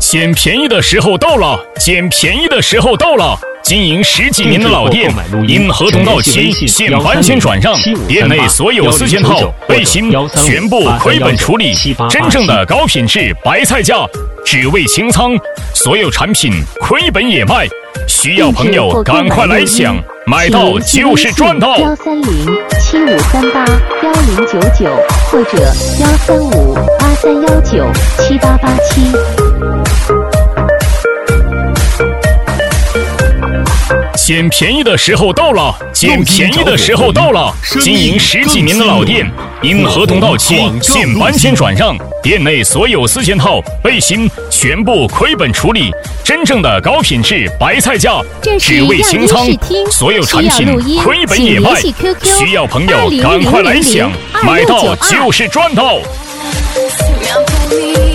捡便宜的时候到了，捡便宜的时候到了！经营10几年的老店，因合同到期现搬迁转让，店内所有4000套背心全部亏本处理，真正的高品质白菜价，只为清仓，所有产品亏本也卖。需要朋友赶快来抢，买到就是赚到。 13075381099或者13583197887。 捡便宜的时候到了，捡便宜的时候到了！经营10几年的老店，因合同到期现搬迁转让，店内所有4000套背心全部亏本处理，真正的高品质白菜价，只为清仓，所有产品亏本也卖。需要朋友赶快来抢，买到就是赚到。